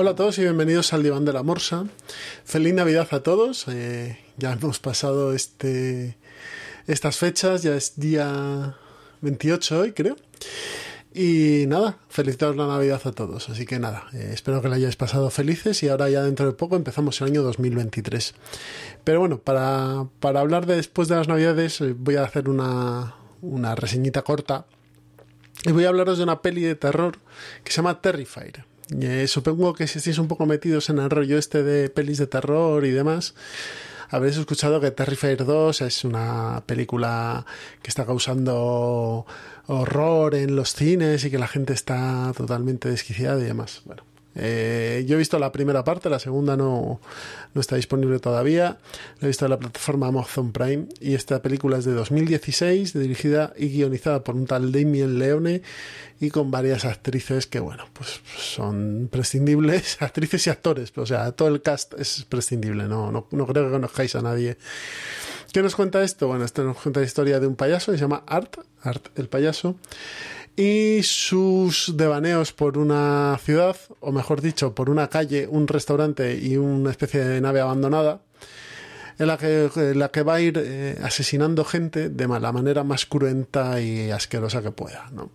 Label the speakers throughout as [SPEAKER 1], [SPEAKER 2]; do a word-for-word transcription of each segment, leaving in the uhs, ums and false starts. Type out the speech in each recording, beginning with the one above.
[SPEAKER 1] Hola a todos y bienvenidos al Diván de la Morsa. Feliz Navidad a todos. Eh, ya hemos pasado este estas fechas, ya es día veintiocho hoy, creo. Y nada, felicitaros la Navidad a todos. Así que nada, eh, espero que la hayáis pasado felices y ahora ya dentro de poco empezamos el año dos mil veintitrés. Pero bueno, para, para hablar de después de las Navidades voy a hacer una, una reseñita corta y voy a hablaros de una peli de terror que se llama Terrifier. Eh, supongo que si estáis un poco metidos en el rollo este de pelis de terror y demás, habréis escuchado que Terrifier dos es una película que está causando horror en los cines y que la gente está totalmente desquiciada y demás. Bueno, eh, yo he visto la primera parte, la segunda no, no está disponible todavía. La he visto en la plataforma Amazon Prime y esta película es de dos mil dieciséis, dirigida y guionizada por un tal Damien Leone y con varias actrices que, bueno, pues son prescindibles, actrices y actores, o sea, todo el cast es prescindible, no, no, no creo que conozcáis a nadie. ¿Qué nos cuenta esto? Bueno, esto nos cuenta la historia de un payaso que se llama Art, Art el payaso, y sus devaneos por una ciudad, o mejor dicho, por una calle, un restaurante y una especie de nave abandonada, en la que, en la que va a ir eh, asesinando gente de la manera más cruenta y asquerosa que pueda, ¿no?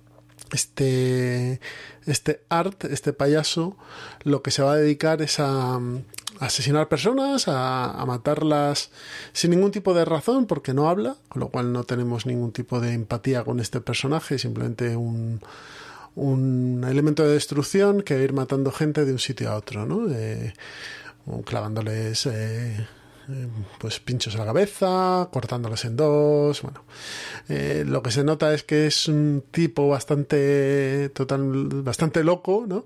[SPEAKER 1] Este, este Art, este payaso, lo que se va a dedicar es a, a asesinar personas, a, a matarlas sin ningún tipo de razón, porque no habla, con lo cual no tenemos ningún tipo de empatía con este personaje, simplemente un, un elemento de destrucción que va a ir matando gente de un sitio a otro, ¿no? Eh, clavándoles eh, pues pinchos a la cabeza, cortándolos en dos. Bueno, eh, lo que se nota es que es un tipo bastante total, bastante loco, ¿no?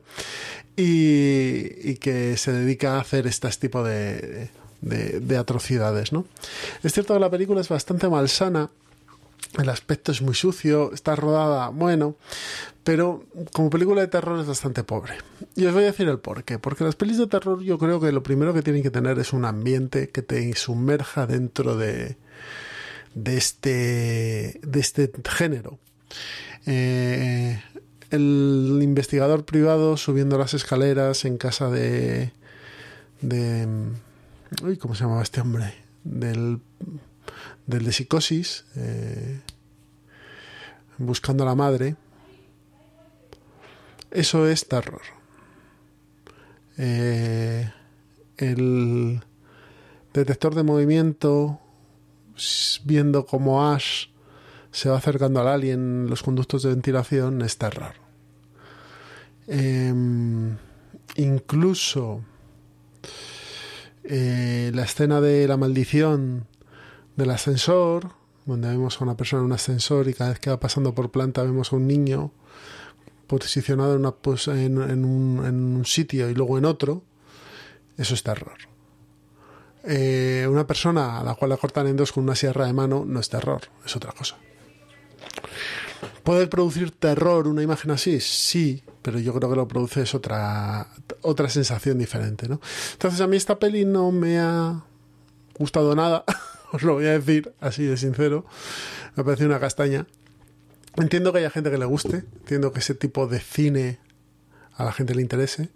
[SPEAKER 1] Y, y que se dedica a hacer este tipo de, de, de atrocidades, ¿no? Es cierto que la película es bastante malsana, el aspecto es muy sucio, está rodada, bueno, pero como película de terror es bastante pobre. Y os voy a decir el por qué. Porque las pelis de terror yo creo que lo primero que tienen que tener es un ambiente que te sumerja dentro de, de, este, de este género. Eh, el investigador privado subiendo las escaleras en casa de... de uy, ¿cómo se llamaba este hombre? Del... del de Psicosis, eh, buscando a la madre. Eso es terror. Eh, el detector de movimiento, viendo cómo Ash se va acercando al alien en los conductos de ventilación, es terror. Eh, incluso eh, la escena de la maldición del ascensor, donde vemos a una persona en un ascensor y cada vez que va pasando por planta vemos a un niño posicionado en, una, pues, en, en, un, en un sitio y luego en otro, eso es terror. Eh, una persona a la cual la cortan en dos con una sierra de mano no es terror, es otra cosa. ¿Puede producir terror una imagen así? Sí, pero yo creo que lo produce es otra, otra sensación diferente, ¿no? Entonces a mí esta peli no me ha gustado nada. Os lo voy a decir así de sincero. Me parece una castaña. Entiendo que haya gente que le guste. Entiendo que ese tipo de cine a la gente le interese.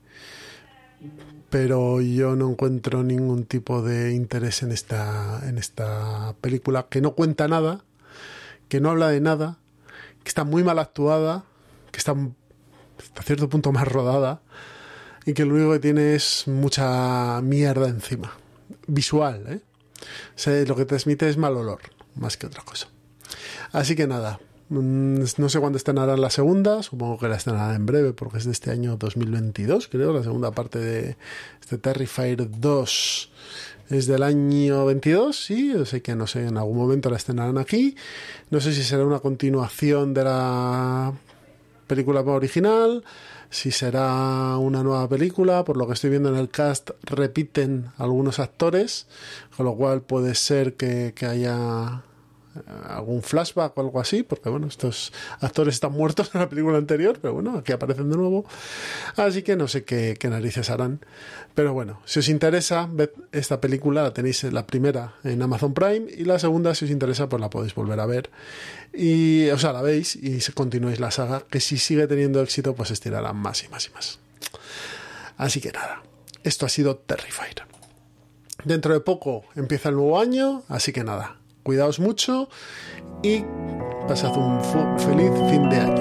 [SPEAKER 1] Pero yo no encuentro ningún tipo de interés en esta, en esta película, que no cuenta nada, que no habla de nada, que está muy mal actuada, que está hasta cierto punto más rodada y que lo único que tiene es mucha mierda encima. Visual, ¿eh? O sea, lo que transmite es mal olor, más que otra cosa. Así que nada, no sé cuándo estrenarán la segunda, supongo que la estrenarán en breve porque es de este año dos mil veintidós, creo, la segunda parte de este Terrifier dos es del año veintidós, sí, yo sé que no sé, en algún momento la estrenarán aquí, no sé si será una continuación de la película original, si será una nueva película. Por lo que estoy viendo en el cast repiten algunos actores, con lo cual puede ser que, que haya algún flashback o algo así, porque bueno, estos actores están muertos en la película anterior, pero bueno, aquí aparecen de nuevo, así que no sé qué, qué narices harán, pero bueno, si os interesa, ved esta película, la tenéis en la primera en Amazon Prime y la segunda, si os interesa, pues la podéis volver a ver y, o sea, la veis y continuáis la saga, que si sigue teniendo éxito, pues estirarán más y más y más. Así que nada, esto ha sido Terrifier. Dentro de poco empieza el nuevo año, así que nada, cuidaos mucho y pasad un feliz fin de año.